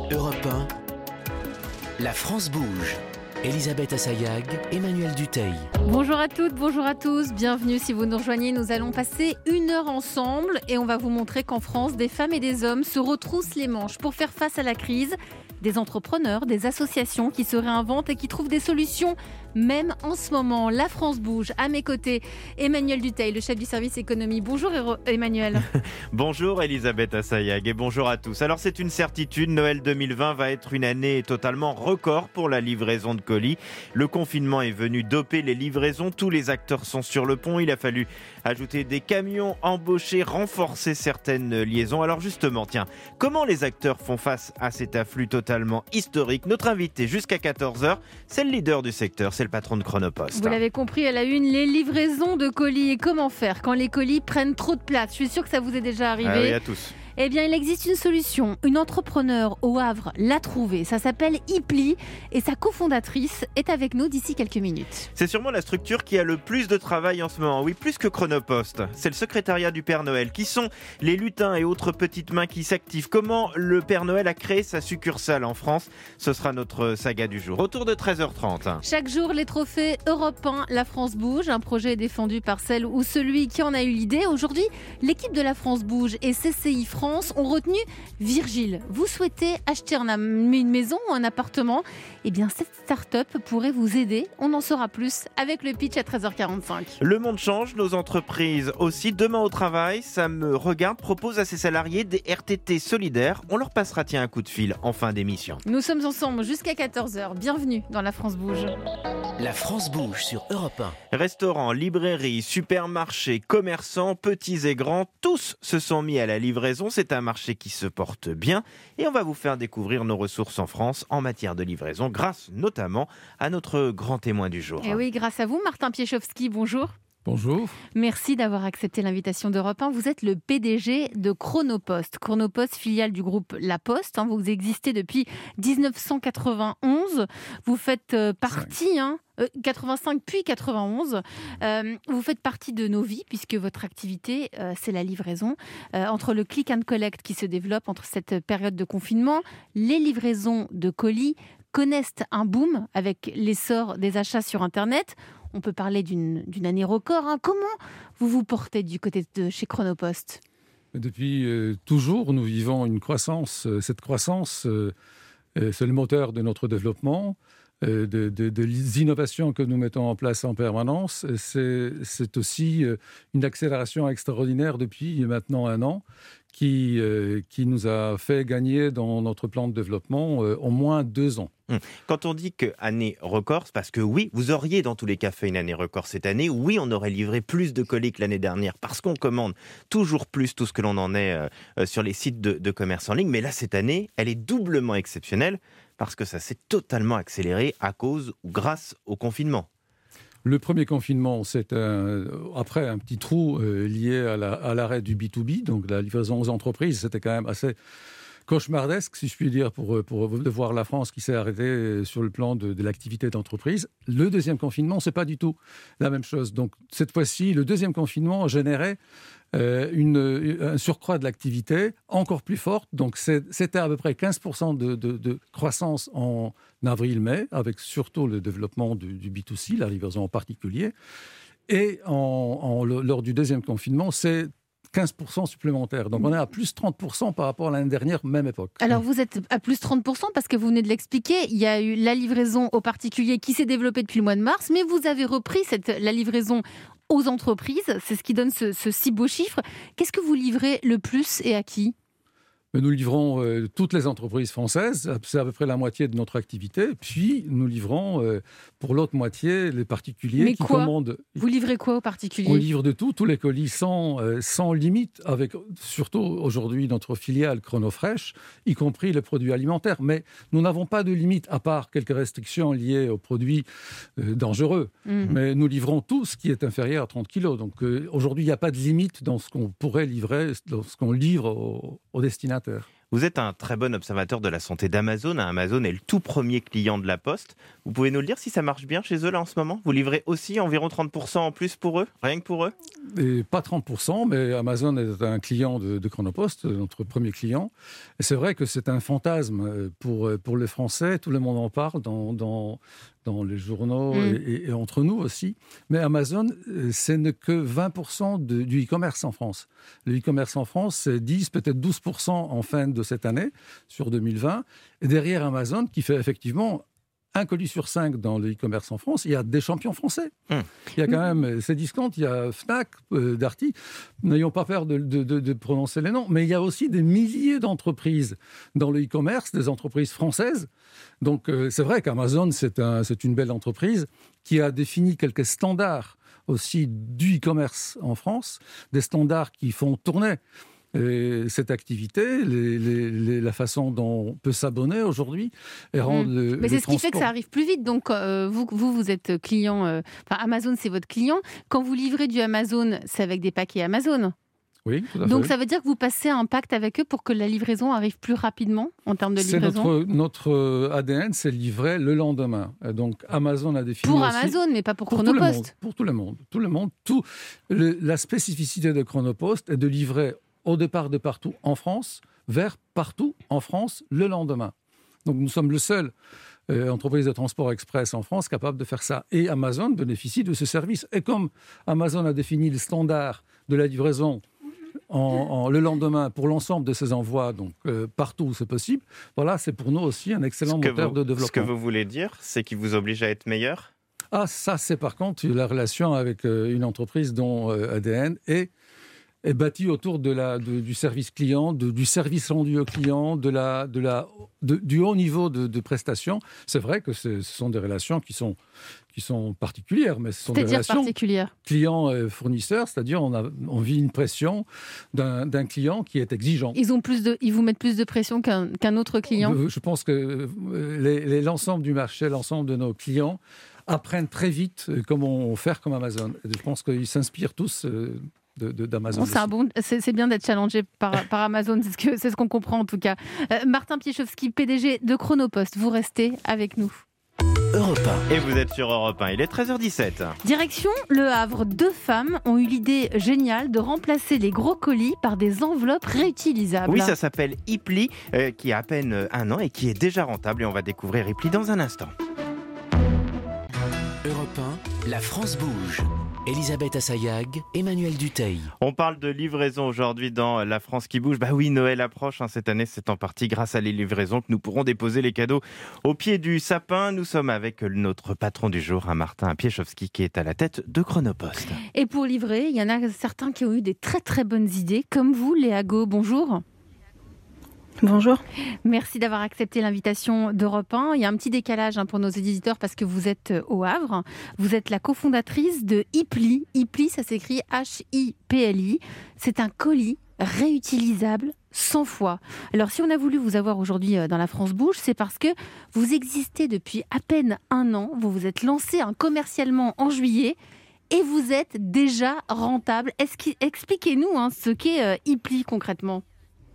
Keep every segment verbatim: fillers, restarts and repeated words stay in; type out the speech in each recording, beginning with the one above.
Europe un, la France bouge. Elisabeth Assayag, Emmanuel Dutheil. Bonjour à toutes, bonjour à tous, bienvenue si vous nous rejoignez. Nous allons passer une heure ensemble et on va vous montrer qu'en France, des femmes et des hommes se retroussent les manches pour faire face à la crise. Des entrepreneurs, des associations qui se réinventent et qui trouvent des solutions, même en ce moment. La France bouge. À mes côtés, Emmanuel Dutheil, le chef du service économie. Bonjour Emmanuel. Bonjour Elisabeth Assayag et bonjour à tous. Alors c'est une certitude, Noël deux mille vingt va être une année totalement record pour la livraison de colis. Le confinement est venu doper les livraisons, tous les acteurs sont sur le pont. Il a fallu ajouter des camions, embaucher, renforcer certaines liaisons. Alors justement, tiens, comment les acteurs font face à cet afflux totalement historique? Notre invité jusqu'à quatorze heures, c'est le leader du secteur, c'est le patron de Chronopost. Vous l'avez compris, à la une, les livraisons de colis. Et comment faire quand les colis prennent trop de place? Je suis sûre que ça vous est déjà arrivé. Ah oui, à tous. Eh bien, il existe une solution. Une entrepreneure au Havre l'a trouvée. Ça s'appelle Ipli et sa cofondatrice est avec nous d'ici quelques minutes. C'est sûrement la structure qui a le plus de travail en ce moment. Oui, plus que Chronopost. C'est le secrétariat du Père Noël. Qui sont les lutins et autres petites mains qui s'activent? Comment le Père Noël a créé sa succursale en France? Ce sera notre saga du jour. Autour de treize heures trente. Chaque jour, les trophées Europe un, La France bouge. Un projet défendu par celle ou celui qui en a eu l'idée. Aujourd'hui, l'équipe de La France bouge et C C I France ont retenu Virgile. Vous souhaitez acheter une maison ou un appartement? Eh bien, cette start-up pourrait vous aider. On en saura plus avec le pitch à treize heures quarante-cinq. Le monde change, nos entreprises aussi. Demain au travail, Ça me regarde propose à ses salariés des R T T solidaires. On leur passera tiens un coup de fil en fin d'émission. Nous sommes ensemble jusqu'à quatorze heures. Bienvenue dans La France bouge. La France bouge sur Europe un. Restaurants, librairies, supermarchés, commerçants, petits et grands, tous se sont mis à la livraison. C'est un marché qui se porte bien et on va vous faire découvrir nos ressources en France en matière de livraison grâce notamment à notre grand témoin du jour. Et oui, grâce à vous, Martin Piechowski, bonjour. Bonjour. Merci d'avoir accepté l'invitation d'Europe un. Vous êtes le P D G de Chronopost. Chronopost, filiale du groupe La Poste. Vous existez depuis dix-neuf cent quatre-vingt-onze. Vous faites partie... Hein, euh, quatre-vingt-cinq puis quatre-vingt-onze. Euh, vous faites partie de nos vies puisque votre activité, euh, c'est la livraison. Euh, entre le click and collect qui se développe, entre cette période de confinement, les livraisons de colis connaissent un boom avec l'essor des achats sur Internet. On peut parler d'une, d'une année record. Hein. Comment vous vous portez du côté de chez Chronopost? Depuis euh, toujours, nous vivons une croissance. Cette croissance, euh, c'est le moteur de notre développement, euh, de, de, de les innovations que nous mettons en place en permanence. C'est, c'est aussi euh, une accélération extraordinaire depuis maintenant un an qui, euh, qui nous a fait gagner dans notre plan de développement euh, au moins deux ans. Quand on dit que année record, c'est parce que oui, vous auriez dans tous les cas fait une année record cette année. Oui, on aurait livré plus de colis que l'année dernière parce qu'on commande toujours plus tout ce que l'on en est euh, sur les sites de, de commerce en ligne. Mais là, cette année, elle est doublement exceptionnelle parce que ça s'est totalement accéléré à cause ou grâce au confinement. Le premier confinement, c'est un, après un petit trou euh, lié à, la, à l'arrêt du B deux B, donc la livraison aux entreprises. C'était quand même assez cauchemardesque, si je puis dire, pour, pour de voir la France qui s'est arrêtée sur le plan de, de l'activité d'entreprise. Le deuxième confinement, c'est pas du tout la même chose. Donc cette fois-ci, le deuxième confinement générait euh, une, un surcroît de l'activité encore plus forte. Donc c'est, c'était à peu près quinze pour cent de, de, de croissance en avril-mai, avec surtout le développement du, du B deux C, la livraison en particulier. Et en, en, lors du deuxième confinement, c'est quinze pour cent supplémentaire. Donc on est à plus trente pour cent par rapport à l'année dernière, même époque. Alors vous êtes à plus trente pour cent parce que vous venez de l'expliquer, il y a eu la livraison aux particuliers qui s'est développée depuis le mois de mars, mais vous avez repris cette, la livraison aux entreprises, c'est ce qui donne ce, ce si beau chiffre. Qu'est-ce que vous livrez le plus et à qui ? Nous livrons euh, toutes les entreprises françaises, c'est à peu près la moitié de notre activité. Puis nous livrons euh, pour l'autre moitié les particuliers Mais qui quoi commandent. Vous livrez quoi aux particuliers ? On livre de tout, tous les colis sans, euh, sans limite, avec surtout aujourd'hui notre filiale Chronofresh, y compris les produits alimentaires. Mais nous n'avons pas de limite, à part quelques restrictions liées aux produits euh, dangereux. Mmh. Mais nous livrons tout ce qui est inférieur à trente kilos. Donc euh, aujourd'hui, il n'y a pas de limite dans ce qu'on pourrait livrer, dans ce qu'on livre aux, aux destinataires. Vous êtes un très bon observateur de la santé d'Amazon. Amazon est le tout premier client de la Poste. Vous pouvez nous le dire si ça marche bien chez eux là en ce moment? Vous livrez aussi environ trente pour cent en plus pour eux, rien que pour eux? Et pas trente pour cent, mais Amazon est un client de, de Chronopost, notre premier client. Et c'est vrai que c'est un fantasme pour, pour les Français. Tout le monde en parle dans, dans, dans les journaux mmh. et, et entre nous aussi. Mais Amazon, ce n'est que vingt pour cent de, du e-commerce en France. Le e-commerce en France, c'est dix, peut-être douze pour cent en fin de cette année, sur deux mille vingt. Et derrière Amazon, qui fait effectivement un colis sur cinq dans le e-commerce en France, il y a des champions français. Mmh. Il y a quand même Cdiscount, il y a Fnac, euh, Darty. N'ayons pas peur de, de, de, de prononcer les noms, mais il y a aussi des milliers d'entreprises dans le e-commerce, des entreprises françaises. Donc euh, c'est vrai qu'Amazon, c'est, un, c'est une belle entreprise qui a défini quelques standards aussi du e-commerce en France, des standards qui font tourner Et cette activité, les, les, les, la façon dont on peut s'abonner aujourd'hui et rendre mmh. le, Mais c'est le ce qui fait que ça arrive plus vite. Donc, euh, vous, vous, vous êtes client... Euh, enfin, Amazon, c'est votre client. Quand vous livrez du Amazon, c'est avec des paquets Amazon. Oui, tout à fait. Donc, ça veut dire que vous passez un pacte avec eux pour que la livraison arrive plus rapidement en termes de livraison? C'est notre, notre A D N, c'est livrer le lendemain. Donc, Amazon a défini Pour aussi, Amazon, mais pas pour, pour Chronopost. Tout le monde, pour tout le monde. Tout le monde. Tout, le, la spécificité de Chronopost est de livrer au départ de partout en France, vers partout en France le lendemain. Donc nous sommes le seul euh, entreprise de transport express en France capable de faire ça. Et Amazon bénéficie de ce service. Et comme Amazon a défini les standards de la livraison en, en, le lendemain pour l'ensemble de ses envois, donc euh, partout où c'est possible, voilà, c'est pour nous aussi un excellent moteur vous, de développement. Ce que vous voulez dire, c'est qu'il vous oblige à être meilleur? Ah, ça c'est par contre la relation avec euh, une entreprise dont euh, A D N est est bâti autour de la, de, du service client, de, du service rendu au client, de la, de la, de, du haut niveau de, de prestation. C'est vrai que ce sont des relations qui sont, qui sont particulières, mais ce sont des relations client-fournisseur, c'est-à-dire on, a, on vit une pression d'un, d'un client qui est exigeant. Ils, ont plus de, ils vous mettent plus de pression qu'un, qu'un autre client? Je pense que les, les, l'ensemble du marché, l'ensemble de nos clients apprennent très vite comment faire comme Amazon. Je pense qu'ils s'inspirent tous De, de, d'Amazon. Bon, c'est, un bon, c'est, c'est bien d'être challengé par, par Amazon, c'est ce, que, c'est ce qu'on comprend en tout cas. Euh, Martin Piechowski, P D G de Chronopost, vous restez avec nous. Europe un. Et vous êtes sur Europe un, il est treize heures dix-sept. Direction Le Havre, deux femmes ont eu l'idée géniale de remplacer les gros colis par des enveloppes réutilisables. Oui, ça s'appelle Ipli, euh, qui a à peine un an et qui est déjà rentable. Et on va découvrir Ipli dans un instant. Europe un, la France bouge. Elisabeth Assayag, Emmanuel Dutheil. On parle de livraison aujourd'hui dans La France qui bouge. Bah oui, Noël approche. Hein, cette année, c'est en partie grâce à les livraisons que nous pourrons déposer les cadeaux au pied du sapin. Nous sommes avec notre patron du jour, hein, Martin Piechowski, qui est à la tête de Chronopost. Et pour livrer, il y en a certains qui ont eu des très très bonnes idées, comme vous, Léa Go. Bonjour. Bonjour. Merci d'avoir accepté l'invitation d'Europe un. Il y a un petit décalage hein, pour nos éditeurs parce que vous êtes au Havre. Vous êtes la cofondatrice de Ipli. Ipli, ça s'écrit H I P L I. C'est un colis réutilisable cent fois. Alors si on a voulu vous avoir aujourd'hui dans La France bouge, c'est parce que vous existez depuis à peine un an. Vous vous êtes lancé hein, commercialement en juillet et vous êtes déjà rentable. Est-ce que, expliquez-nous hein, ce qu'est euh, Ipli concrètement.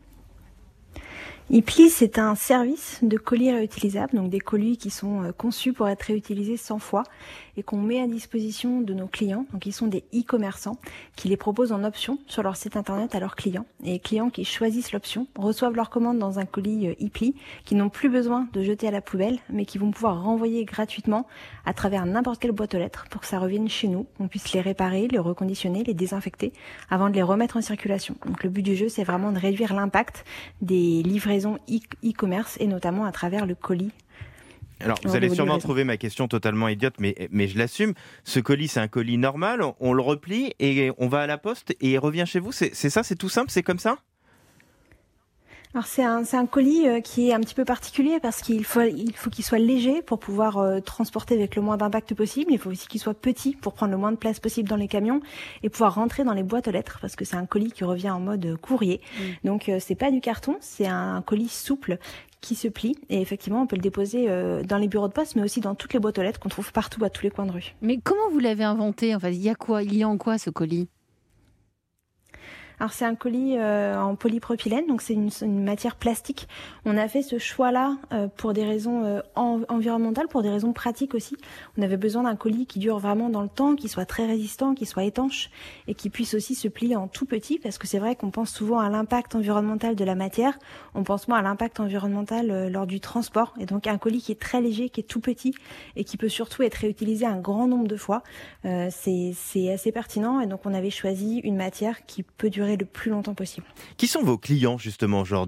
Ipli, c'est un service de colis réutilisables, donc des colis qui sont conçus pour être réutilisés cent fois et qu'on met à disposition de nos clients. Donc ils sont des e-commerçants qui les proposent en option sur leur site internet à leurs clients. Et les clients qui choisissent l'option reçoivent leur commande dans un colis Ipli, qui n'ont plus besoin de jeter à la poubelle, mais qui vont pouvoir renvoyer gratuitement à travers n'importe quelle boîte aux lettres pour que ça revienne chez nous, qu'on puisse les réparer, les reconditionner, les désinfecter avant de les remettre en circulation. Donc le but du jeu, c'est vraiment de réduire l'impact des livraisons e-commerce et notamment à travers le colis. Alors, vous allez sûrement trouver ma question totalement idiote, mais, mais je l'assume. Ce colis, c'est un colis normal, on le replie et on va à la poste et il revient chez vous. C'est, c'est ça, c'est tout simple, c'est comme ça ? Alors c'est un, c'est un colis euh, qui est un petit peu particulier parce qu'il faut, il faut qu'il soit léger pour pouvoir euh, transporter avec le moins d'impact possible. Il faut aussi qu'il soit petit pour prendre le moins de place possible dans les camions et pouvoir rentrer dans les boîtes aux lettres parce que c'est un colis qui revient en mode courrier. Mmh. Donc euh, c'est pas du carton, c'est un colis souple qui se plie et effectivement on peut le déposer euh, dans les bureaux de poste mais aussi dans toutes les boîtes aux lettres qu'on trouve partout à tous les coins de rue. Mais comment vous l'avez inventé ? Enfin, il y a quoi ? Il y a en quoi ce colis ? Alors c'est un colis euh, en polypropylène, donc c'est une, une matière plastique. On a fait ce choix-là euh, pour des raisons euh, en, environnementales, pour des raisons pratiques aussi. On avait besoin d'un colis qui dure vraiment dans le temps, qui soit très résistant, qui soit étanche et qui puisse aussi se plier en tout petit, parce que c'est vrai qu'on pense souvent à l'impact environnemental de la matière, on pense moins à l'impact environnemental euh, lors du transport. Et donc un colis qui est très léger, qui est tout petit et qui peut surtout être réutilisé un grand nombre de fois, euh, c'est, c'est assez pertinent. Et donc on avait choisi une matière qui peut durer le plus longtemps possible. Qui sont vos clients justement aujourd'hui ?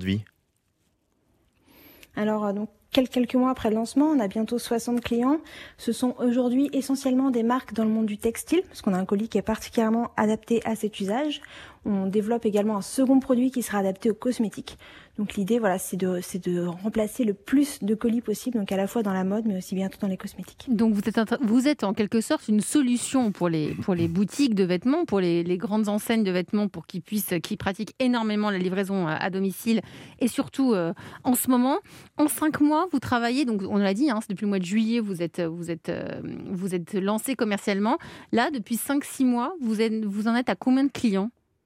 Alors donc quelques mois après le lancement, on a bientôt soixante clients. Ce sont aujourd'hui essentiellement des marques dans le monde du textile, parce qu'on a un colis qui est particulièrement adapté à cet usage. On développe également un second produit qui sera adapté aux cosmétiques. Donc l'idée, voilà, c'est de, c'est de remplacer le plus de colis possible, donc à la fois dans la mode, mais aussi bientôt dans les cosmétiques. Donc vous êtes, en, vous êtes en quelque sorte une solution pour les, pour les boutiques de vêtements, pour les, les grandes enseignes de vêtements, pour qu'ils puissent, qui pratiquent énormément la livraison à, à domicile, et surtout euh, en ce moment. En cinq mois, vous travaillez, donc on l'a dit, hein, c'est depuis le mois de juillet, vous êtes, vous êtes, euh, vous êtes lancé commercialement. Là, depuis cinq six mois, vous, êtes, vous en êtes à combien de clients ?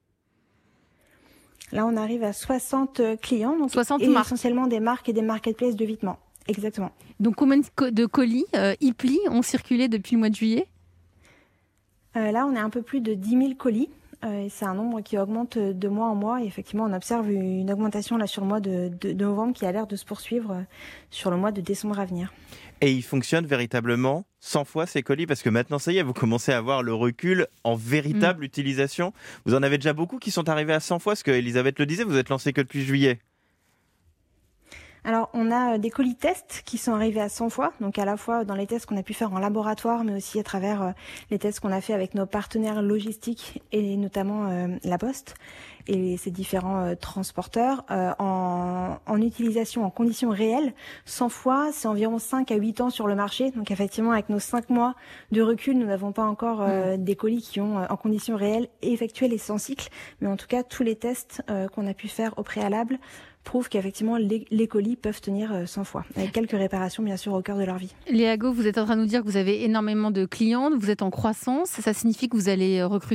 Là, on arrive à soixante clients, donc soixante et marques. Essentiellement des marques et des marketplaces de vêtements. Exactement. Donc, combien de colis euh, Ipli ont circulé depuis le mois de juillet ? euh, Là, on est un peu plus de dix mille colis. Euh, et c'est un nombre qui augmente de mois en mois. Et effectivement, on observe une augmentation là sur le mois de, de, de novembre qui a l'air de se poursuivre euh, sur le mois de décembre à venir. Et ils fonctionnent véritablement cent fois ces colis, parce que maintenant, ça y est, vous commencez à avoir le recul en véritable mmh. utilisation. Vous en avez déjà beaucoup qui sont arrivés à cent fois, parce que Elisabeth le disait, vous êtes lancé que depuis juillet. Alors, on a des colis tests qui sont arrivés à cent fois, donc à la fois dans les tests qu'on a pu faire en laboratoire, mais aussi à travers les tests qu'on a fait avec nos partenaires logistiques et notamment euh, La Poste et ces différents euh, transporteurs. Euh, en, en utilisation en conditions réelles, cent fois, c'est environ cinq à huit ans sur le marché. Donc effectivement, avec nos cinq mois de recul, nous n'avons pas encore euh, des colis qui ont, euh, en conditions réelles, effectué les cent cycles. Mais en tout cas, tous les tests euh, qu'on a pu faire au préalable prouvent qu'effectivement, les, les colis peuvent tenir cent fois, avec quelques réparations, bien sûr, au cœur de leur vie. Léa Gau, vous êtes en train de nous dire que vous avez énormément de clients, vous êtes en croissance. Ça signifie que vous allez recruter ?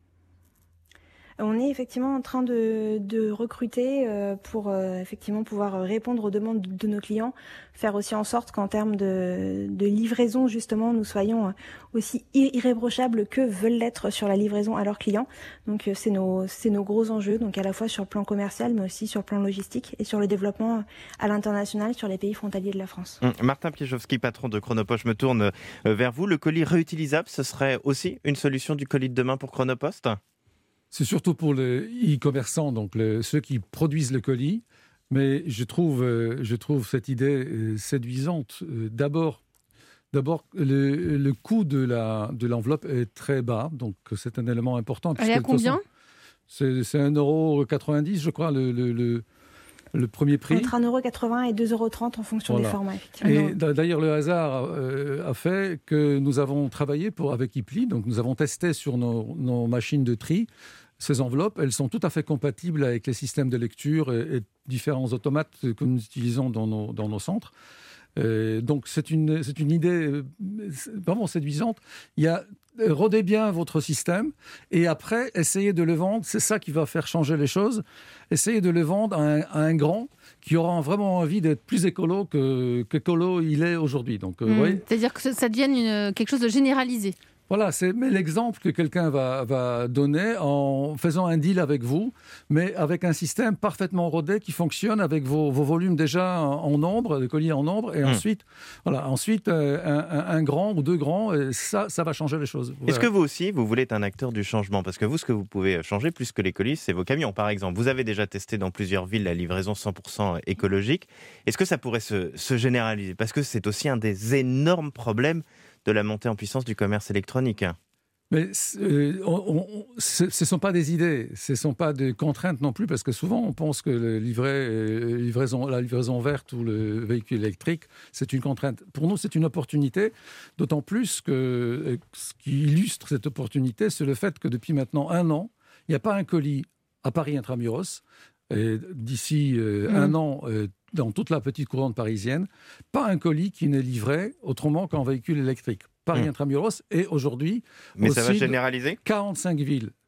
On est effectivement en train de, de recruter euh, pour euh, effectivement pouvoir répondre aux demandes de, de nos clients, faire aussi en sorte qu'en termes de, de livraison, justement, nous soyons aussi irréprochables que veulent l'être sur la livraison à leurs clients. Donc euh, c'est nos, c'est nos gros enjeux, donc à la fois sur le plan commercial, mais aussi sur le plan logistique et sur le développement à l'international sur les pays frontaliers de la France. Mmh. Martin Piechowski, patron de Chronopost, je me tourne vers vous. Le colis réutilisable, ce serait aussi une solution du colis de demain pour Chronopost ? C'est surtout pour les e-commerçants, donc les, ceux qui produisent le colis. Mais je trouve, euh, je trouve cette idée euh, séduisante. Euh, d'abord, d'abord le, le coût de, la, de l'enveloppe est très bas, donc c'est un élément important. Elle est à combien ? façon, c'est, c'est un euro quatre-vingt-dix, je crois, le, le, le, le premier prix. Entre un euro quatre-vingts et deux euros trente en fonction voilà. des formats, effectivement. Et d'ailleurs, le hasard euh, a fait que nous avons travaillé pour, avec Ipli, donc nous avons testé sur nos, nos machines de tri. Ces enveloppes, elles sont tout à fait compatibles avec les systèmes de lecture et, et différents automates que nous utilisons dans nos, dans nos centres. Euh, donc c'est une, c'est une idée vraiment séduisante. Il y a rodez bien votre système et après essayez de le vendre. C'est ça qui va faire changer les choses. Essayez de le vendre à un, à un grand qui aura vraiment envie d'être plus écolo que qu'écolo il est aujourd'hui. Donc, euh, mmh. ouais. C'est-à-dire que ça devienne une, quelque chose de généralisé. Voilà, c'est mais l'exemple que quelqu'un va, va donner en faisant un deal avec vous, mais avec un système parfaitement rodé qui fonctionne avec vos, vos volumes déjà en, en nombre, les colis en nombre, et mmh. ensuite, voilà, ensuite euh, un, un grand ou deux grands, et ça, ça va changer les choses. Voilà. Est-ce que vous aussi, vous voulez être un acteur du changement ? Parce que vous, ce que vous pouvez changer plus que les colis, c'est vos camions, par exemple. Vous avez déjà testé dans plusieurs villes la livraison cent pour cent écologique. Est-ce que ça pourrait se, se généraliser ? Parce que c'est aussi un des énormes problèmes de la montée en puissance du commerce électronique. Mais euh, on, on, ce ne sont pas des idées, ce ne sont pas des contraintes non plus, parce que souvent on pense que le livret, euh, livraison, la livraison verte ou le véhicule électrique, c'est une contrainte. Pour nous, c'est une opportunité, d'autant plus que euh, ce qui illustre cette opportunité, c'est le fait que depuis maintenant un an, il n'y a pas un colis à Paris intramuros, et d'ici euh, mmh. un an, euh, dans toute la petite couronne parisienne, pas un colis qui n'est livré autrement qu'en véhicule électrique. Paris mmh. intramuros et aujourd'hui Mais aussi ça va généraliser ? quarante-cinq villes.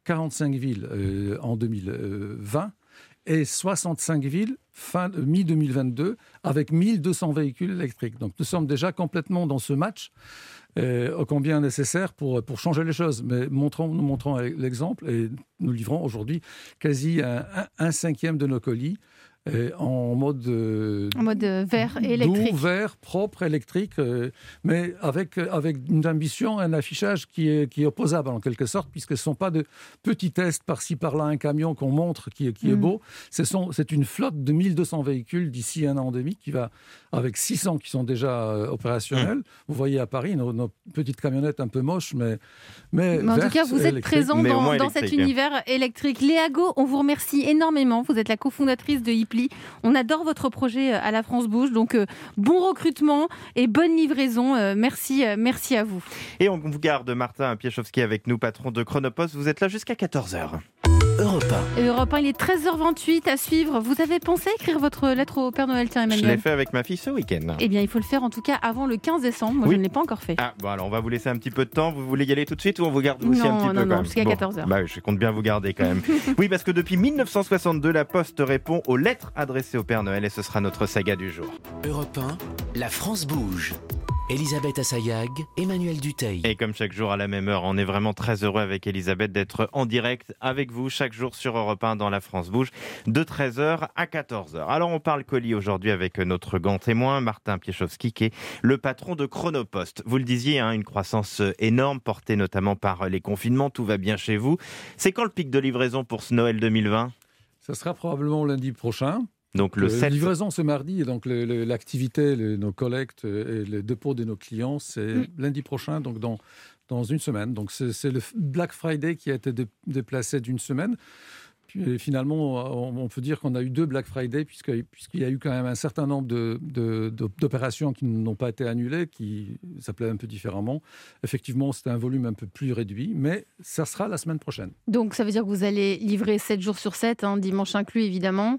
quarante-cinq villes euh, en deux mille vingt et soixante-cinq villes fin mi-deux mille vingt-deux avec mille deux cents véhicules électriques. Donc nous sommes déjà complètement dans ce match, euh, ô combien nécessaire pour, pour changer les choses. Mais montrons, nous montrons l'exemple et nous livrons aujourd'hui quasi un, un, un cinquième de nos colis euh, en mode, euh, en mode vert électrique. Doux, vert, propre, électrique, euh, mais avec, avec une ambition, un affichage qui est, qui est opposable en quelque sorte, puisque ce ne sont pas de petits tests par-ci par-là, un camion qu'on montre qui, est, qui mmh. est beau. Ce sont, c'est une flotte de mille deux cents véhicules d'ici un an et demi qui va, avec six cents qui sont déjà euh, opérationnels. Mmh. Vous voyez à Paris nos, nos petites camionnettes un peu moches, mais, mais, mais en vertes, tout cas, vous êtes présent dans, dans cet univers électrique. Léa Gault, on vous remercie énormément. Vous êtes la cofondatrice de Hipli. On adore votre projet à la France Bouge, donc euh, bon recrutement et bonne livraison. Euh, merci, euh, merci à vous. Et on vous garde Martin Piechowski avec nous, patron de Chronopost. Vous êtes là jusqu'à quatorze heures. Europe un. Europe un, il est treize heures vingt-huit à suivre. Vous avez pensé à écrire votre lettre au Père Noël, tiens, Emmanuel ? Je l'ai fait avec ma fille ce week-end. Eh bien, il faut le faire en tout cas avant le quinze décembre. Moi, oui. je ne l'ai pas encore fait. Ah, bon, alors on va vous laisser un petit peu de temps. Vous voulez y aller tout de suite ou on vous garde aussi non, un petit non, peu non, quand non, même jusqu'à bon, quatorze heures. Bah, je compte bien vous garder quand même. Oui, parce que depuis dix-neuf cent soixante-deux, la Poste répond aux lettres adressées au Père Noël et ce sera notre saga du jour. Europe un, la France bouge. Elisabeth Assayag, Emmanuel Dutheil. Et comme chaque jour à la même heure, on est vraiment très heureux avec Elisabeth d'être en direct avec vous chaque jour sur Europe un dans la France Bouge de treize heures à quatorze heures. Alors on parle colis aujourd'hui avec notre grand témoin Martin Piechowski qui est le patron de Chronopost. Vous le disiez, hein, une croissance énorme portée notamment par les confinements, tout va bien chez vous. C'est quand le pic de livraison pour ce Noël deux mille vingt ? Ça sera probablement lundi prochain. Donc le sept... livraison ce mardi, et donc le, le, l'activité, le, nos collectes et le dépôt de nos clients, c'est mmh. lundi prochain, donc dans, dans une semaine. Donc c'est, c'est le Black Friday qui a été dé, déplacé d'une semaine. Puis finalement, on, on peut dire qu'on a eu deux Black Friday, puisque, puisqu'il y a eu quand même un certain nombre de, de, de, d'opérations qui n'ont pas été annulées, qui s'appelaient un peu différemment. Effectivement, c'était un volume un peu plus réduit, mais ça sera la semaine prochaine. Donc ça veut dire que vous allez livrer sept jours sur sept, hein, dimanche inclus évidemment.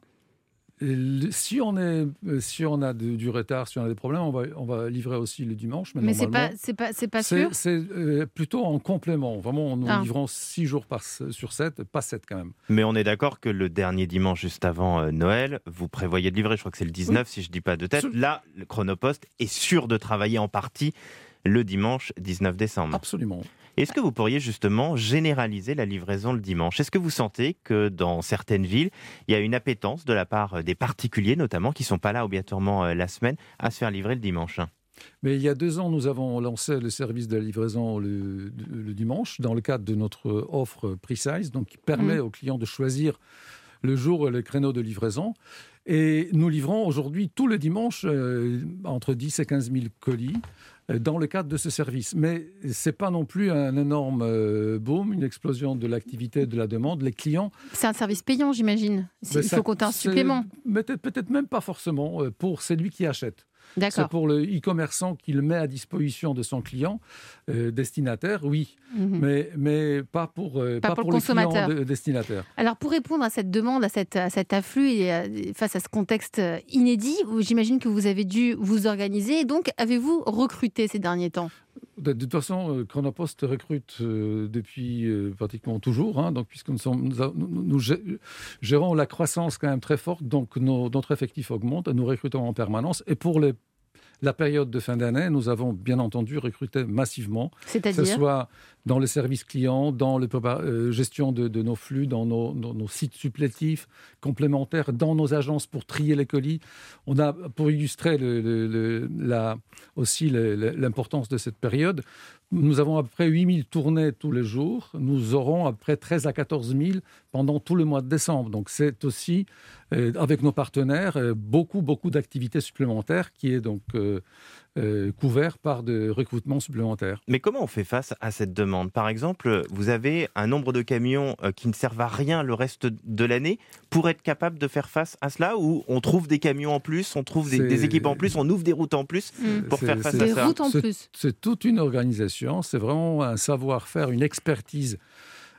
Si on, est, si on a de, du retard, si on a des problèmes, on va, on va livrer aussi le dimanche. Mais, mais c'est pas, c'est pas, c'est pas sûr. C'est, c'est euh, plutôt en complément. Vraiment, nous ah. livrons six jours par, sur sept, pas sept quand même. Mais on est d'accord que le dernier dimanche juste avant euh, Noël, vous prévoyez de livrer, je crois que c'est le dix-neuf, oui. si je ne dis pas de tête. Absol- Là, le Chronopost est sûr de travailler en partie le dimanche dix-neuf décembre. Absolument. Est-ce que vous pourriez justement généraliser la livraison le dimanche ? Est-ce que vous sentez que dans certaines villes, il y a une appétence de la part des particuliers, notamment, qui ne sont pas là obligatoirement la semaine, à se faire livrer le dimanche ? Mais il y a deux ans, nous avons lancé le service de la livraison le, le dimanche, dans le cadre de notre offre Precise, donc qui permet mmh. aux clients de choisir le jour et le créneau de livraison. Et nous livrons aujourd'hui tous les dimanches euh, entre dix et quinze mille colis euh, dans le cadre de ce service. Mais ce n'est pas non plus un énorme euh, boom, une explosion de l'activité, de la demande. Les clients... C'est un service payant, j'imagine. C'est, il ça, faut compter un supplément. Peut-être, peut-être même pas forcément euh, pour celui qui achète. D'accord. C'est pour le e-commerçant qui le met à disposition de son client euh, destinataire, oui, mmh. mais, mais pas pour, euh, pas pas pour, pour le les consommateur. clients de, destinataires. Alors, pour répondre à cette demande, à, cette, à cet afflux et à, face à ce contexte inédit, j'imagine que vous avez dû vous organiser. Et donc, avez-vous recruté ces derniers temps ? De, de toute façon, Chronopost recrute euh, depuis euh, pratiquement toujours, hein, donc puisque nous, sommes, nous, nous, nous gérons la croissance quand même très forte, donc nos, notre effectif augmente, nous recrutons en permanence. Et pour les, la période de fin d'année, nous avons bien entendu recruté massivement, c'est-à-dire que ce soit dans le service client, dans la euh, gestion de, de nos flux, dans nos, nos, nos sites supplétifs, complémentaires, dans nos agences pour trier les colis. On a, pour illustrer le, le, le, la, aussi le, le, l'importance de cette période, nous avons à peu près huit mille tournées tous les jours. Nous aurons à peu près treize à quatorze mille pendant tout le mois de décembre. Donc c'est aussi, euh, avec nos partenaires, euh, beaucoup, beaucoup d'activités supplémentaires qui est donc euh, euh, couvert par des recrutements supplémentaires. Mais comment on fait face à cette demande ? Par exemple, vous avez un nombre de camions euh, qui ne servent à rien le reste de l'année pour être capable de faire face à cela, ou on trouve des camions en plus, on trouve des, des équipes en plus, on ouvre des routes en plus mmh. pour c'est, faire face c'est, à des ça. routes en c'est, plus. C'est toute une organisation, c'est vraiment un savoir-faire, une expertise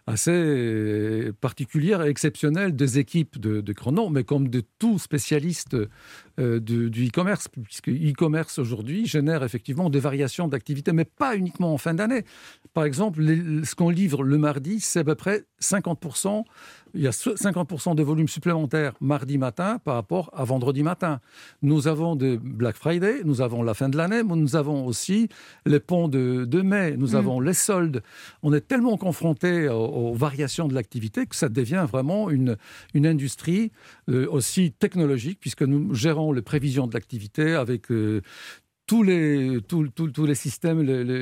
assez particulière et exceptionnelle des équipes de, de Chrono, mais comme de tout spécialiste euh, de, du e-commerce, puisque e-commerce aujourd'hui génère effectivement des variations d'activité, mais pas uniquement en fin d'année. Par exemple, les, ce qu'on livre le mardi, c'est à peu près cinquante pour cent. Il y a cinquante pour cent de volume supplémentaire mardi matin par rapport à vendredi matin. Nous avons de Black Friday, nous avons la fin de l'année, mais nous avons aussi les ponts de, de mai, nous mmh. avons les soldes. On est tellement confrontés aux, aux variations de l'activité que ça devient vraiment une, une industrie euh, aussi technologique, puisque nous gérons les prévisions de l'activité avec... Euh, Tous les, tous, tous, tous les systèmes,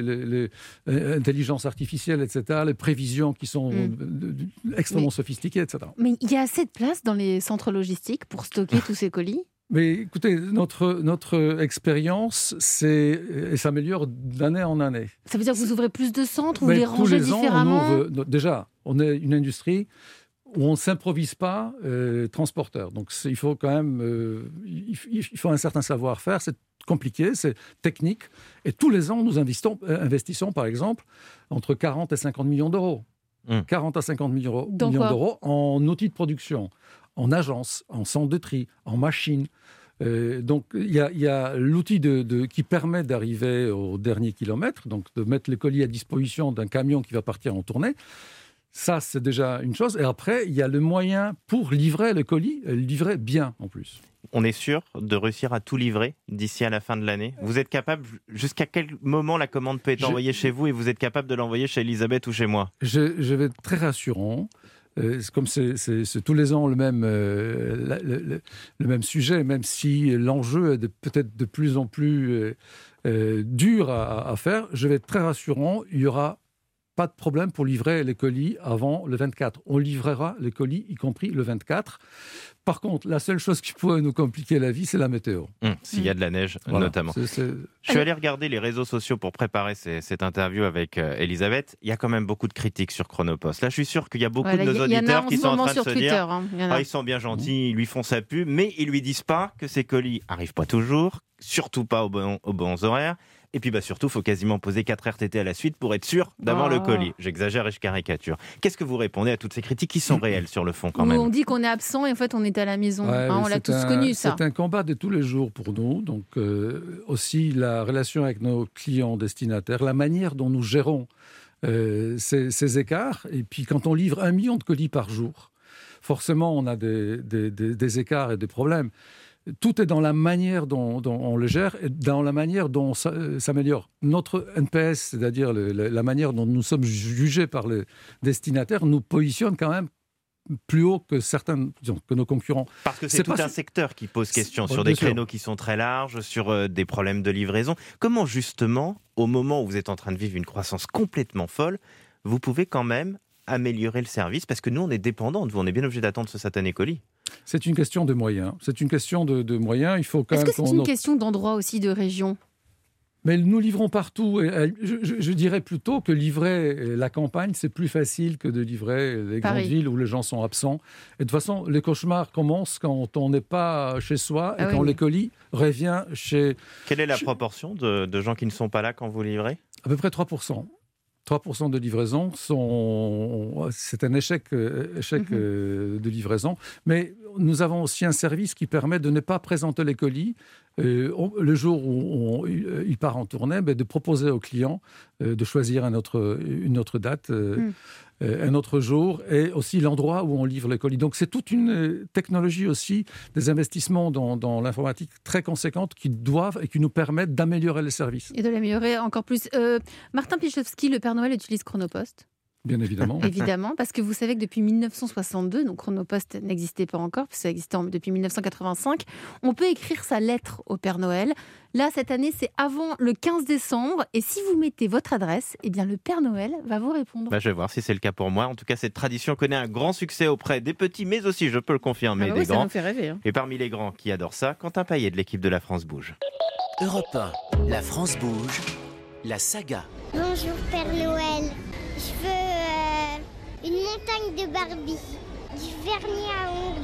l'intelligence artificielle, et cetera, les prévisions qui sont mmh. extrêmement mais, sophistiquées, et cetera. Mais il y a assez de place dans les centres logistiques pour stocker tous ces colis ? Mais écoutez, notre, notre expérience c'est, s'améliore d'année en année. Ça veut dire que vous ouvrez plus de centres, vous les rangez tous les différemment ans, on ouvre, déjà, on est une industrie où on ne s'improvise pas euh, transporteur. Donc il faut quand même euh, il, il faut un certain savoir-faire. C'est compliqué, c'est technique. Et tous les ans, nous investissons, euh, investissons par exemple, entre quarante et cinquante millions d'euros. Mmh. quarante à cinquante millions, millions d'euros en outils de production, en agence, en centre de tri, en machines. Euh, donc, il y a, y a l'outil de, de, qui permet d'arriver au dernier kilomètre, donc de mettre les colis à disposition d'un camion qui va partir en tournée. Ça, c'est déjà une chose. Et après, il y a le moyen pour livrer le colis, et le livrer bien en plus. On est sûr de réussir à tout livrer d'ici à la fin de l'année ? Vous êtes capable, jusqu'à quel moment la commande peut être je... envoyée chez vous et vous êtes capable de l'envoyer chez Elisabeth ou chez moi ? je, je vais être très rassurant. Euh, comme c'est, c'est, c'est tous les ans le même, euh, le, le, le même sujet, même si l'enjeu est de, peut-être de plus en plus euh, euh, dur à, à faire, je vais être très rassurant. Il y aura pas de problème pour livrer les colis avant le vingt-quatre. On livrera les colis, y compris le vingt-quatre. Par contre, la seule chose qui pourrait nous compliquer la vie, c'est la météo. Mmh, s'il y a de la neige, voilà, notamment. C'est, c'est... Je suis allé regarder les réseaux sociaux pour préparer ces, cette interview avec euh, Elisabeth. Il y a quand même beaucoup de critiques sur Chronopost. Là, je suis sûr qu'il y a beaucoup voilà, de nos auditeurs qui sont en train de se Twitter, dire hein, ah, ils sont bien gentils, ils lui font sa pub, mais ils lui disent pas que ces colis arrivent pas toujours, surtout pas aux bons, aux bons horaires. Et puis bah surtout, il faut quasiment poser quatre R T T à la suite pour être sûr d'avoir oh. le colis. J'exagère et je caricature. Qu'est-ce que vous répondez à toutes ces critiques qui sont réelles sur le fond quand même ? On dit qu'on est absent et en fait on est à la maison. Ouais, hein, on l'a tous un, connu ça. C'est un combat de tous les jours pour nous. Donc euh, aussi la relation avec nos clients destinataires, la manière dont nous gérons euh, ces, ces écarts. Et puis quand on livre un million de colis par jour, forcément on a des, des, des, des écarts et des problèmes. Tout est dans la manière dont, dont on le gère et dans la manière dont on s'améliore. Notre N P S, c'est-à-dire le, la manière dont nous sommes jugés par les destinataires, nous positionne quand même plus haut que certains, disons, que nos concurrents. Parce que c'est, c'est tout un secteur qui pose question sur des créneaux qui sont très larges, sur euh, des problèmes de livraison. Comment justement, au moment où vous êtes en train de vivre une croissance complètement folle, vous pouvez quand même améliorer le service ? Parce que nous, on est dépendants de vous, on est bien obligé d'attendre ce satané colis. C'est une question de moyens. C'est une question de, de moyens. Il faut quand Est-ce même que c'est qu'on... une question d'endroit aussi, de région ? Mais nous livrons partout. Et je, je, je dirais plutôt que livrer la campagne, c'est plus facile que de livrer les Paris. Grandes villes où les gens sont absents. Et de toute façon, les cauchemars commencent quand on n'est pas chez soi et ah quand oui, le colis revient chez... Quelle est la chez... proportion de, de gens qui ne sont pas là quand vous livrez ? À peu près trois pour cent. trois pour cent de livraison, sont... c'est un échec, échec mmh. de livraison. Mais nous avons aussi un service qui permet de ne pas présenter les colis euh, le jour où on, il part en tournée, mais de proposer aux clients euh, de choisir un autre, une autre date, euh, mmh. euh, un autre jour, et aussi l'endroit où on livre les colis. Donc c'est toute une technologie aussi, des investissements dans, dans l'informatique très conséquentes qui doivent et qui nous permettent d'améliorer les services. Et de l'améliorer encore plus. Euh, Martin Pichowski, le Père Noël utilise Chronopost ? Bien évidemment. Évidemment, parce que vous savez que depuis dix-neuf cent soixante-deux, donc Chronopost n'existait pas encore, parce que ça existait depuis dix-neuf cent quatre-vingt-cinq, on peut écrire sa lettre au Père Noël. Là, cette année, c'est avant le quinze décembre, et si vous mettez votre adresse, eh bien, le Père Noël va vous répondre. Bah, je vais voir si c'est le cas pour moi. En tout cas, cette tradition connaît un grand succès auprès des petits, mais aussi, je peux le confirmer, ah bah des oui, grands. Ça nous fait rêver. Hein. Et parmi les grands qui adorent ça, Quentin Paillet de l'équipe de La France Bouge. Europe un, La France Bouge, la saga. Bonjour Père Noël, je veux euh, une montagne de Barbie, du vernis à ongles,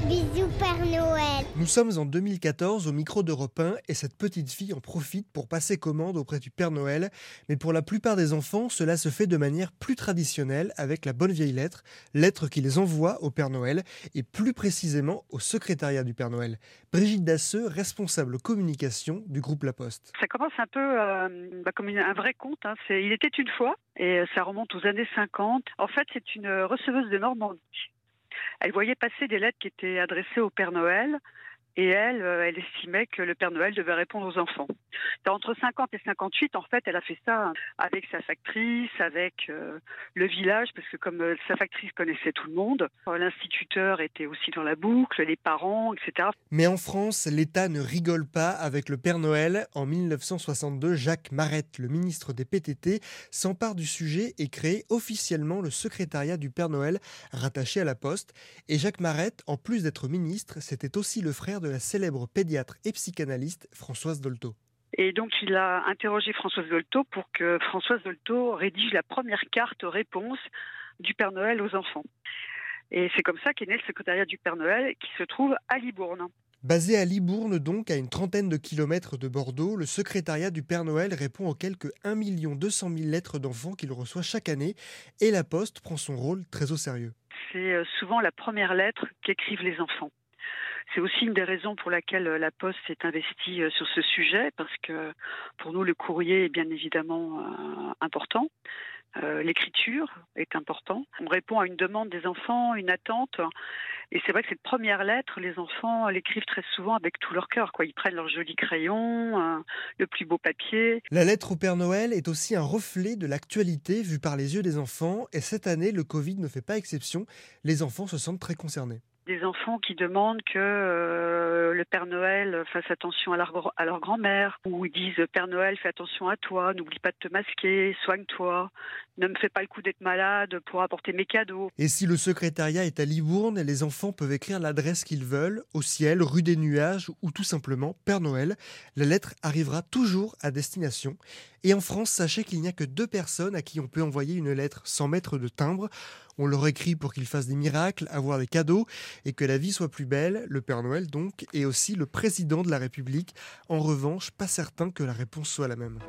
Bisous Père Noël. Nous sommes en deux mille quatorze au micro d'Europe un et cette petite fille en profite pour passer commande auprès du Père Noël. Mais pour la plupart des enfants, cela se fait de manière plus traditionnelle avec la bonne vieille lettre, lettre qui les envoie au Père Noël et plus précisément au secrétariat du Père Noël. Brigitte Dasseux, responsable communication du groupe La Poste. Ça commence un peu euh, bah, comme une, un vrai conte. Hein. C'est, il était une fois et ça remonte aux années cinquante. En fait, c'est une receveuse de Normandie. Elle voyait passer des lettres qui étaient adressées au Père Noël et elle, elle estimait que le Père Noël devait répondre aux enfants. Entre cinquante et cinquante-huit, en fait, elle a fait ça avec sa factrice, avec euh, le village, parce que comme euh, sa factrice connaissait tout le monde, l'instituteur était aussi dans la boucle, les parents, et cetera. Mais en France, l'État ne rigole pas avec le Père Noël. En dix-neuf cent soixante-deux, Jacques Marette, le ministre des P T T, s'empare du sujet et crée officiellement le secrétariat du Père Noël rattaché à la Poste. Et Jacques Marette, en plus d'être ministre, c'était aussi le frère de de la célèbre pédiatre et psychanalyste Françoise Dolto. Et donc il a interrogé Françoise Dolto pour que Françoise Dolto rédige la première carte réponse du Père Noël aux enfants. Et c'est comme ça qu'est né le secrétariat du Père Noël qui se trouve à Libourne. Basé à Libourne, donc à une trentaine de kilomètres de Bordeaux, le secrétariat du Père Noël répond aux quelques un million deux cent mille lettres d'enfants qu'il reçoit chaque année et la Poste prend son rôle très au sérieux. C'est souvent la première lettre qu'écrivent les enfants. C'est aussi une des raisons pour laquelle la Poste s'est investie sur ce sujet, parce que pour nous, le courrier est bien évidemment euh, important. Euh, l'écriture est important. On répond à une demande des enfants, une attente. Et c'est vrai que cette première lettre, les enfants l'écrivent très souvent avec tout leur cœur, quoi. Ils prennent leur joli crayon, euh, le plus beau papier. La lettre au Père Noël est aussi un reflet de l'actualité vue par les yeux des enfants. Et cette année, le Covid ne fait pas exception. Les enfants se sentent très concernés. Des enfants qui demandent que euh, le Père Noël fasse attention à leur, à leur grand-mère, ou ils disent « Père Noël, fais attention à toi, n'oublie pas de te masquer, soigne-toi, ne me fais pas le coup d'être malade pour apporter mes cadeaux ». Et si le secrétariat est à Libourne, les enfants peuvent écrire l'adresse qu'ils veulent, au ciel, rue des Nuages, ou tout simplement Père Noël. La lettre arrivera toujours à destination. Et en France, sachez qu'il n'y a que deux personnes à qui on peut envoyer une lettre sans mettre de timbre. On leur écrit pour qu'ils fassent des miracles, avoir des cadeaux et que la vie soit plus belle, le Père Noël donc, et aussi le président de la République. En revanche, pas certain que la réponse soit la même.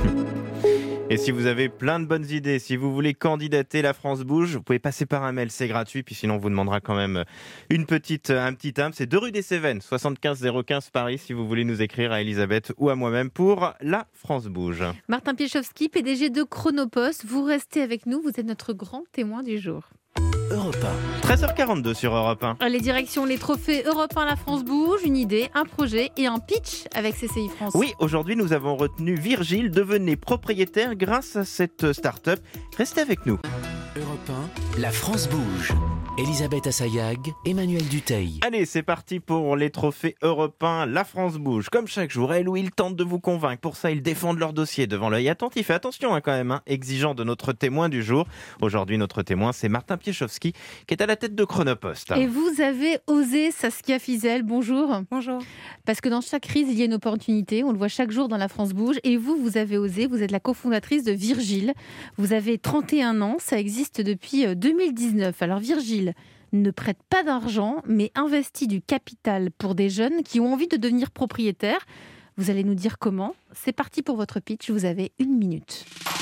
Et si vous avez plein de bonnes idées, si vous voulez candidater La France Bouge, vous pouvez passer par un mail, c'est gratuit, puis sinon on vous demandera quand même une petite, un petit timbre. C'est deux rue des Cévennes, soixante-quinze zéro quinze Paris, si vous voulez nous écrire à Elisabeth ou à moi-même pour La France Bouge. Martin Piechowski, P D G de Chronopost, vous restez avec nous, vous êtes notre grand témoin du jour. Europe un. treize heures quarante-deux sur Europe un. Les directions, les trophées Europe un, La France Bouge, une idée, un projet et un pitch avec C C I France. Oui, aujourd'hui nous avons retenu Virgile, devenez propriétaire grâce à cette start-up. Restez avec nous. Europe un, La France Bouge. Elisabeth Assayag, Emmanuel Duteil. Allez, c'est parti pour les trophées Europe un. La France Bouge. Comme chaque jour, elle ou il tente de vous convaincre. Pour ça, ils défendent leur dossier devant l'œil attentif. Et attention hein, quand même, hein, exigeant de notre témoin du jour. Aujourd'hui, notre témoin, c'est Martin Piechowski, qui est à la tête de Chronopost. Et vous avez osé, Saskia Fizel, bonjour. Bonjour. Parce que dans chaque crise, il y a une opportunité. On le voit chaque jour dans La France Bouge. Et vous, vous avez osé. Vous êtes la cofondatrice de Virgile. Vous avez trente et un ans. Ça existe depuis deux mille dix-neuf. Alors Virgile ne prête pas d'argent, mais investit du capital pour des jeunes qui ont envie de devenir propriétaires. Vous allez nous dire comment. C'est parti pour votre pitch. Vous avez une minute.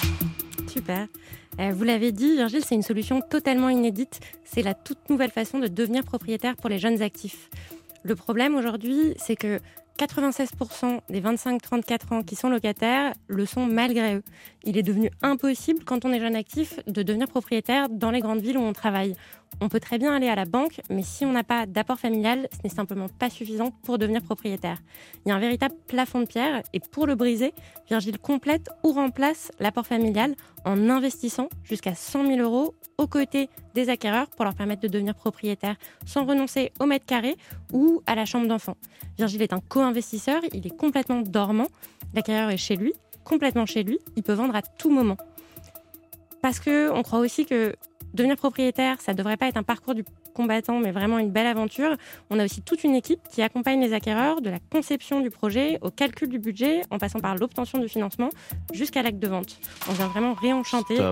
Super. Euh, vous l'avez dit, Virgile, c'est une solution totalement inédite. C'est la toute nouvelle façon de devenir propriétaire pour les jeunes actifs. Le problème aujourd'hui, c'est que quatre-vingt-seize pour cent des vingt-cinq à trente-quatre ans qui sont locataires le sont malgré eux. Il est devenu impossible, quand on est jeune actif, de devenir propriétaire dans les grandes villes où on travaille. On peut très bien aller à la banque, mais si on n'a pas d'apport familial, ce n'est simplement pas suffisant pour devenir propriétaire. Il y a un véritable plafond de pierre, et pour le briser, Virgile complète ou remplace l'apport familial en investissant jusqu'à cent mille euros aux côtés des acquéreurs pour leur permettre de devenir propriétaires sans renoncer au mètre carré ou à la chambre d'enfant. Virgile est un co-investisseur, il est complètement dormant, l'acquéreur est chez lui, complètement chez lui, il peut vendre à tout moment. Parce qu'on croit aussi que devenir propriétaire, ça ne devrait pas être un parcours du combattant, mais vraiment une belle aventure. On a aussi toute une équipe qui accompagne les acquéreurs de la conception du projet au calcul du budget, en passant par l'obtention du financement jusqu'à l'acte de vente. On vient vraiment réenchanter. Stop.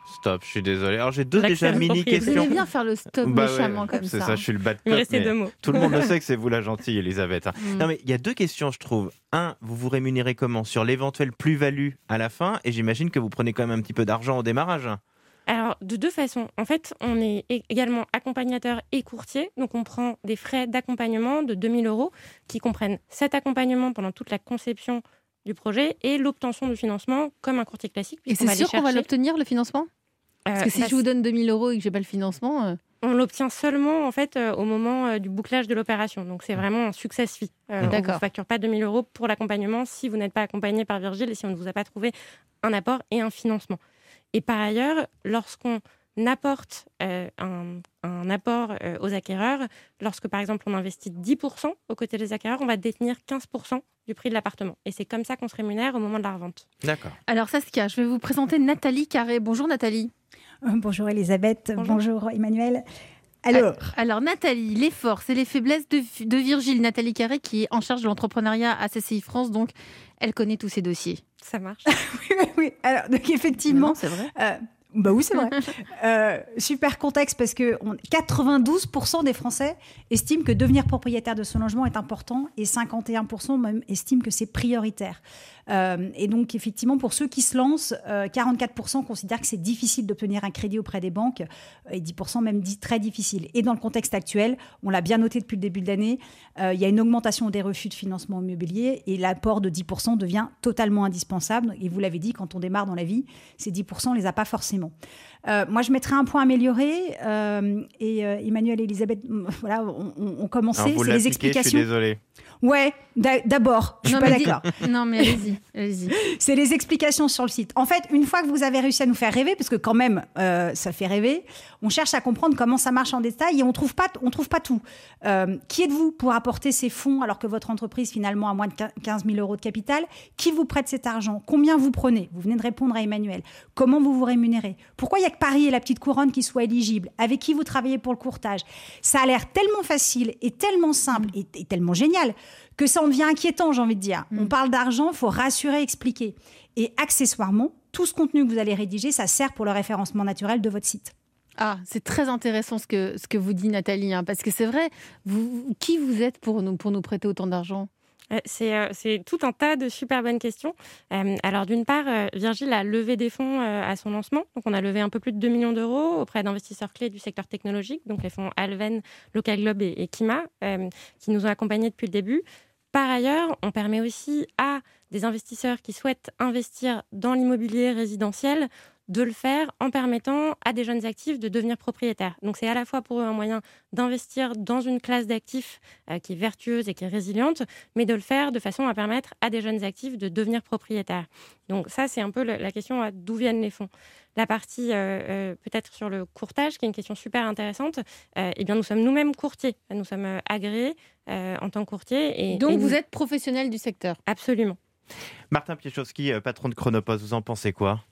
Stop, je suis désolé. Alors j'ai deux L'accès déjà à la mini propriété. Vous questions. aimez bien faire le stop Bah ouais, méchamment comme c'est ça. ça, je suis le bad Il me cop. restait mais deux mots. Tout le monde le sait que c'est vous la gentille, Elisabeth. Mm. Non mais il y a deux questions, je trouve. Un, vous vous rémunérez comment? Sur l'éventuelle plus-value à la fin, et j'imagine que vous prenez quand même un petit peu d'argent au démarrage. Alors, de deux façons. En fait, on est é- également accompagnateur et courtier. Donc, on prend des frais d'accompagnement de deux mille euros qui comprennent cet accompagnement pendant toute la conception du projet et l'obtention du financement comme un courtier classique. Et puisqu'on c'est va aller sûr qu'on va chercher- l'obtenir, le financement? Euh, Parce que si bah, je vous donne deux mille euros et que j'ai pas le financement... euh, on l'obtient seulement en fait euh, au moment euh, du bouclage de l'opération. Donc c'est vraiment un success fee. Euh, on ne D'accord. vous facture pas deux mille euros pour l'accompagnement si vous n'êtes pas accompagné par Virgile et si on ne vous a pas trouvé un apport et un financement. Et par ailleurs, lorsqu'on apporte euh, un, un apport euh, aux acquéreurs, lorsque par exemple on investit dix pour cent aux côtés des acquéreurs, on va détenir quinze pour cent du prix de l'appartement. Et c'est comme ça qu'on se rémunère au moment de la revente. D'accord. Alors Saskia, je vais vous présenter Nathalie Carré. Bonjour Nathalie. Bonjour Elisabeth, Bonjour. bonjour, Emmanuel. Alors, Alors Nathalie, les forces et les faiblesses de, de Virgile. Nathalie Carré qui est en charge de l'entrepreneuriat à C C I France, donc elle connaît tous ces dossiers. Ça marche. oui, oui, oui. Alors, donc effectivement, Non, c'est vrai. euh, bah oui, c'est vrai. Euh, super contexte parce que on- quatre-vingt-douze pour cent des Français estiment que devenir propriétaire de son logement est important et cinquante et un pour cent même estiment que c'est prioritaire. Euh, et donc, effectivement, pour ceux qui se lancent, euh, quarante-quatre pour cent considèrent que c'est difficile d'obtenir un crédit auprès des banques et dix pour cent même dit très difficile. Et dans le contexte actuel, on l'a bien noté depuis le début de l'année, euh, il y a une augmentation des refus de financement immobilier et l'apport de dix pour cent devient totalement indispensable. Et vous l'avez dit, quand on démarre dans la vie, ces dix pour cent, on ne les a pas forcément. Euh, moi, je mettrais un point amélioré. Euh, et euh, Emmanuel et Elisabeth, voilà, on, on, on commençait. Alors, vous C'est les l'appliquez, je suis explications. désolé. Ouais, d'a- d'abord, je suis Non, pas mais dis- d'accord. Non mais allez-y, allez-y. C'est les explications sur le site. En fait, une fois que vous avez réussi à nous faire rêver, parce que quand même, euh, ça fait rêver, on cherche à comprendre comment ça marche en détail et on trouve pas, on trouve pas tout. Euh, qui êtes-vous pour apporter ces fonds alors que votre entreprise finalement a moins de quinze mille euros de capital? Qui vous prête cet argent? Combien vous prenez? Vous venez de répondre à Emmanuel. Comment vous vous rémunérez? Pourquoi il y a que Paris et la petite couronne qui soient éligibles? Avec qui vous travaillez pour le courtage? Ça a l'air tellement facile et tellement simple et, et tellement génial que ça en devient inquiétant, j'ai envie de dire. On parle d'argent, il faut rassurer, expliquer. Et accessoirement, tout ce contenu que vous allez rédiger, ça sert pour le référencement naturel de votre site. Ah, c'est très intéressant ce que, ce que vous dit Nathalie, hein, parce que c'est vrai, vous, qui vous êtes pour nous, pour nous prêter autant d'argent? Euh, C'est, euh, c'est tout un tas de super bonnes questions. Euh, alors d'une part, euh, Virgile a levé des fonds euh, à son lancement. Donc on a levé un peu plus de deux millions d'euros auprès d'investisseurs clés du secteur technologique, donc les fonds Alven, Local Globe et, et Kima, euh, qui nous ont accompagnés depuis le début. Par ailleurs, on permet aussi à des investisseurs qui souhaitent investir dans l'immobilier résidentiel de le faire en permettant à des jeunes actifs de devenir propriétaires. Donc c'est à la fois pour eux un moyen d'investir dans une classe d'actifs euh, qui est vertueuse et qui est résiliente, mais de le faire de façon à permettre à des jeunes actifs de devenir propriétaires. Donc ça, c'est un peu le, la question à d'où viennent les fonds. La partie euh, euh, peut-être sur le courtage, qui est une question super intéressante, euh, eh bien nous sommes nous-mêmes courtiers. Nous sommes euh, agréés euh, en tant que courtiers. Et, Donc et vous nous... êtes professionnel du secteur? Absolument. Martin Piechowski, euh, patron de Chronopost, vous en pensez quoi?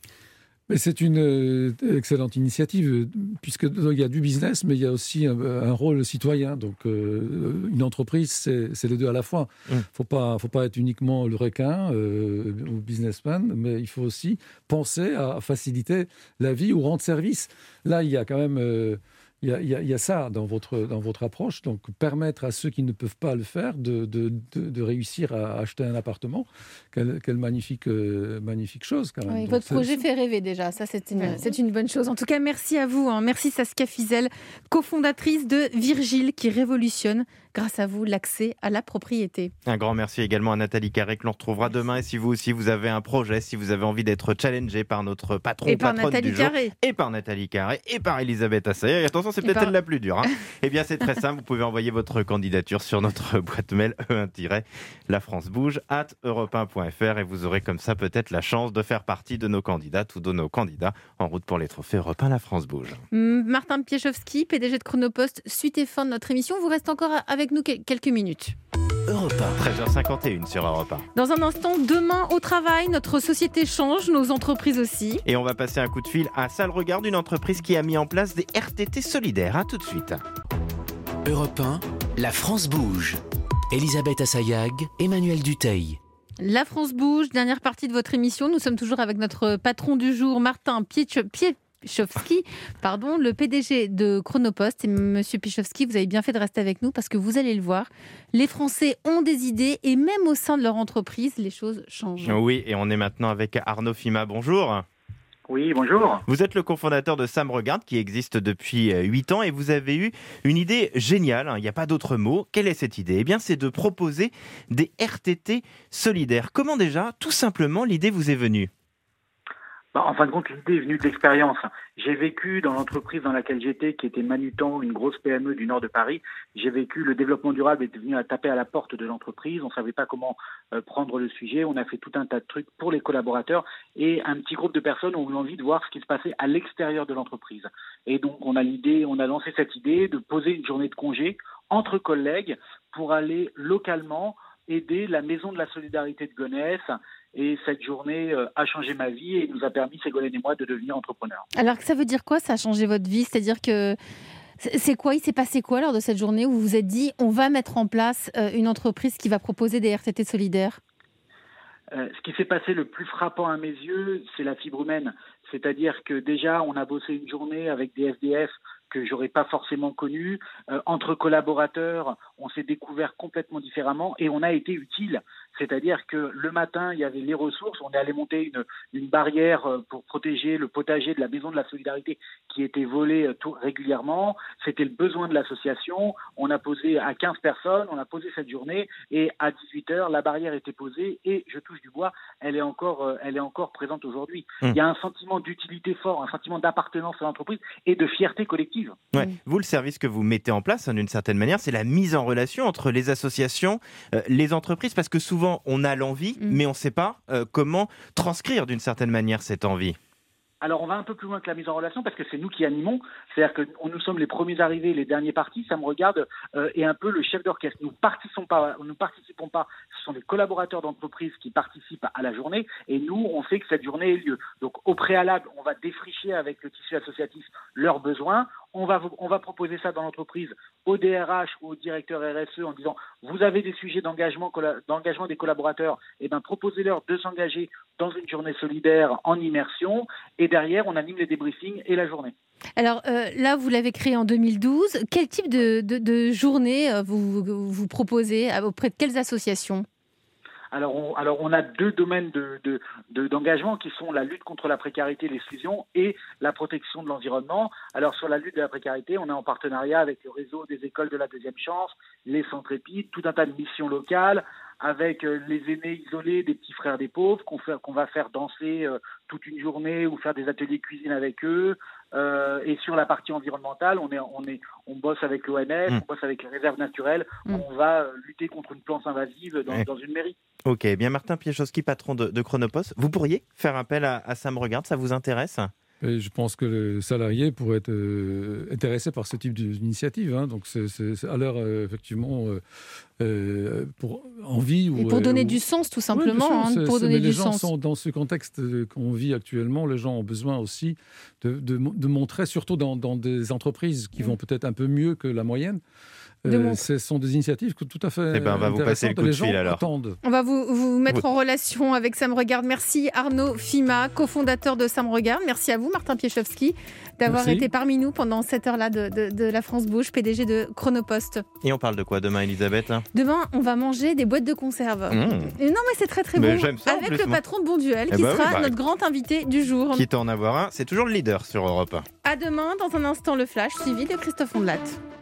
Mais c'est une euh, excellente initiative, euh, puisque euh, il y a du business, mais il y a aussi un, un rôle citoyen. Donc, euh, une entreprise, c'est, c'est les deux à la fois. Il Mmh. ne faut pas, faut pas être uniquement le requin euh, ou businessman, mais il faut aussi penser à faciliter la vie ou rendre service. Là, il y a quand même... Euh, Il y, a, il, y a, il y a ça dans votre, dans votre approche, donc permettre à ceux qui ne peuvent pas le faire de, de, de, de réussir à acheter un appartement. Quelle, quelle magnifique, euh, magnifique chose quand même. Oui, Donc, votre c'est- projet fait rêver déjà, ça c'est une, Ouais. c'est une bonne chose. En tout cas, merci à vous. Hein. Merci Saskia Fizel, cofondatrice de Virgile, qui révolutionne, grâce à vous, l'accès à la propriété. Un grand merci également à Nathalie Carré que l'on retrouvera demain. Et si vous aussi vous avez un projet, si vous avez envie d'être challengé par notre patron Et ou par patronne Nathalie du jour, Carré. et par Nathalie Carré, et par Elisabeth Assayag. Et attention, c'est Et peut-être par- elle la plus dure. Hein. Eh bien, c'est très simple. Vous pouvez envoyer votre candidature sur notre boîte mail e un tiret la france bouge arobase europe un point f r et vous aurez comme ça peut-être la chance de faire partie de nos candidates ou de nos candidats en route pour les trophées Europe un La France Bouge. M- Martin Piechowski, P D G de Chronopost, suite et fin de notre émission. Vous restez encore avec nous quel- quelques minutes. Europe un. treize heures cinquante et une sur Europe un. Dans un instant, demain au travail, notre société change, nos entreprises aussi. Et on va passer un coup de fil à Ça le regarde, une entreprise qui a mis en place des R T T solidaires. À tout de suite. Europe un, La France bouge. Elisabeth Assayag, Emmanuel Duteil. La France bouge, dernière partie de votre émission. Nous sommes toujours avec notre patron du jour, Martin Piechowski, pardon, le P D G de Chronopost. Et Monsieur Piechowski, vous avez bien fait de rester avec nous parce que vous allez le voir, les Français ont des idées et même au sein de leur entreprise, les choses changent. Oui, et on est maintenant avec Arnaud Fima. Bonjour. Oui, bonjour. Vous êtes le cofondateur de Ça me regarde qui existe depuis huit ans et vous avez eu une idée géniale, hein, il n'y a pas d'autre mot. Quelle est cette idée ? Eh bien, c'est de proposer des R T T solidaires. Comment déjà, tout simplement, l'idée vous est venue ? Bah, en fin de compte, l'idée est venue de l'expérience. J'ai vécu dans l'entreprise dans laquelle j'étais, qui était Manutan, une grosse P M E du nord de Paris. J'ai vécu le développement durable était venu à taper à la porte de l'entreprise. On ne savait pas comment euh, prendre le sujet. On a fait tout un tas de trucs pour les collaborateurs et un petit groupe de personnes ont eu envie de voir ce qui se passait à l'extérieur de l'entreprise. Et donc, on a l'idée, on a lancé cette idée de poser une journée de congé entre collègues pour aller localement aider la Maison de la Solidarité de Gonesse. Et cette journée euh, a changé ma vie et nous a permis, Ségolène et moi, de devenir entrepreneurs. Alors, ça veut dire quoi, ça a changé votre vie ? C'est-à-dire que c'est quoi ? Il s'est passé quoi lors de cette journée où vous vous êtes dit on va mettre en place euh, une entreprise qui va proposer des R T T solidaires ? Euh, ce qui s'est passé le plus frappant à mes yeux, c'est la fibre humaine. C'est-à-dire que déjà, on a bossé une journée avec des S D F que j'aurais pas forcément connus. Euh, entre collaborateurs, on s'est découvert complètement différemment et on a été utile. C'est-à-dire que le matin, il y avait les ressources. On est allé monter une, une barrière pour protéger le potager de la Maison de la Solidarité qui était volé tout régulièrement. C'était le besoin de l'association. On a posé à quinze personnes, on a posé cette journée et à dix-huit heures, la barrière était posée et je touche du bois, elle est encore, elle est encore présente aujourd'hui. Mmh. Il y a un sentiment d'utilité fort, un sentiment d'appartenance à l'entreprise et de fierté collective. Ouais. Vous, le service que vous mettez en place, hein, d'une certaine manière, c'est la mise en relation entre les associations, euh, les entreprises, parce que souvent, on a l'envie, mmh. mais on ne sait pas euh, comment transcrire d'une certaine manière cette envie. Alors, on va un peu plus loin que la mise en relation parce que c'est nous qui animons. C'est-à-dire que nous sommes les premiers arrivés, les derniers partis. Ça me regarde euh, et un peu le chef d'orchestre. Nous participons pas, nous participons pas. Ce sont les collaborateurs d'entreprise qui participent à la journée et nous, on fait que cette journée ait lieu. Donc, au préalable, on va défricher avec le tissu associatif leurs besoins. On va, on va proposer ça dans l'entreprise au D R H ou au directeur R S E en disant vous avez des sujets d'engagement, d'engagement des collaborateurs, et ben proposez-leur de s'engager dans une journée solidaire en immersion et derrière on anime les débriefings et la journée. Alors euh, là, vous l'avez créé en deux mille douze. Quel type de, de, de journée vous, vous proposez auprès de quelles associations ? Alors on, alors on a deux domaines de, de, de, d'engagement qui sont la lutte contre la précarité et l'exclusion et la protection de l'environnement. Alors sur la lutte de la précarité, on est en partenariat avec le réseau des écoles de la deuxième chance, les Centres Épides, tout un tas de missions locales avec les aînés isolés, des petits frères des pauvres qu'on, fait, qu'on va faire danser euh, toute une journée ou faire des ateliers cuisine avec eux. Euh, et sur la partie environnementale, on, est, on, est, on bosse avec l'O N S, mmh. on bosse avec les réserves naturelles, mmh. on va euh, lutter contre une plante invasive dans, ouais. dans une mairie. Ok, bien Martin Piechowski, patron de, de Chronopost, vous pourriez faire appel à, à Ça me regarde, ça vous intéresse ? Et je pense que le salarié pourrait être euh, intéressé par ce type d'initiative. Hein. Donc, c'est, c'est, c'est à l'heure, euh, effectivement, euh, euh, pour envie. Et pour euh, donner ou... du sens, tout simplement. Oui, hein, c'est, pour c'est, donner mais du les gens sens. sont dans ce contexte qu'on vit actuellement. Les gens ont besoin aussi de, de, de montrer, surtout dans, dans des entreprises qui mmh. vont peut-être un peu mieux que la moyenne. Euh, ce sont des initiatives tout à fait eh ben, on va vous passer le coup de fil, alors. Attendent. On va vous, vous mettre en relation avec Ça me regarde. Merci Arnaud Fima, cofondateur de Ça me regarde. Merci à vous Martin Piechowski d'avoir Merci. été parmi nous pendant cette heure-là de, de, de la France Bouge, P D G de Chronopost. Et on parle de quoi demain, Elisabeth ? Demain, on va manger des boîtes de conserve. Mmh. Et non mais c'est très très mais bon. J'aime ça, avec plus, le moi. patron de Bonduel eh qui bah sera oui, bah, notre grand invité du jour. Quitte à en avoir un, c'est toujours le leader sur Europe un. À demain, dans un instant le Flash, suivi de Christophe Ondelat.